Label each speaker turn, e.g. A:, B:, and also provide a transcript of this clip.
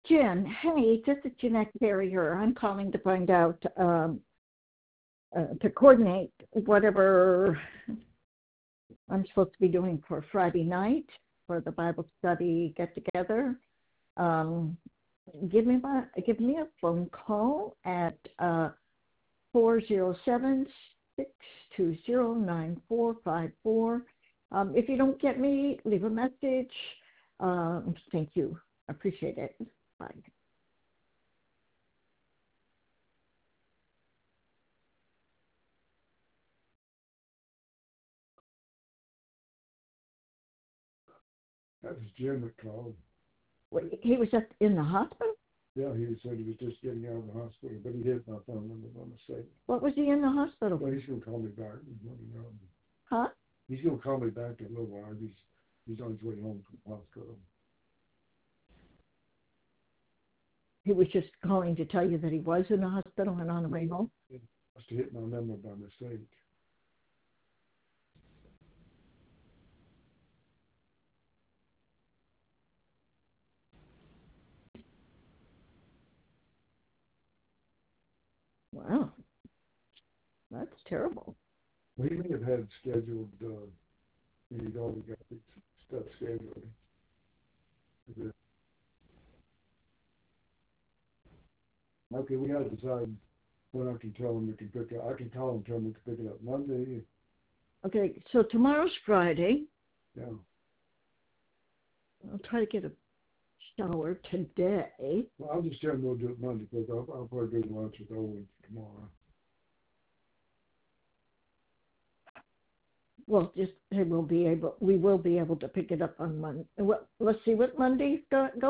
A: Jen, hey, this is Jeanette Carrier. I'm calling to find out, to coordinate whatever I'm supposed to be doing for Friday night for the Bible study get together. Um, give me a phone call at 407-620-9454. If you don't get me, leave a message. Thank you. I appreciate it. Bye.
B: That was Jim that called.
A: He was just in the hospital?
B: Yeah, he said he was just getting out of the hospital, but he hit my phone number by mistake.
A: What was he in the hospital?
B: Well, he's going to call me back. Let me know.
A: Huh?
B: He's going to call me back in a little while. He's on his way home from the hospital.
A: He was just calling to tell you that he was in the hospital and on the way home?
B: He must have hit my number by mistake.
A: Wow. That's terrible.
B: Well, he may have had scheduled, he'd already got the stuff scheduled. Okay, we got to decide when I can tell him we can pick it up. I can call him, tell him we can pick it up Monday.
A: Okay, so tomorrow's Friday.
B: Yeah.
A: I'll try to get a shower today.
B: Well, I'll just tell him we'll do it Monday because I'll probably do lunch with Owen tomorrow.
A: Well, just we will be able to pick it up on Monday. Well, let's see what Monday's go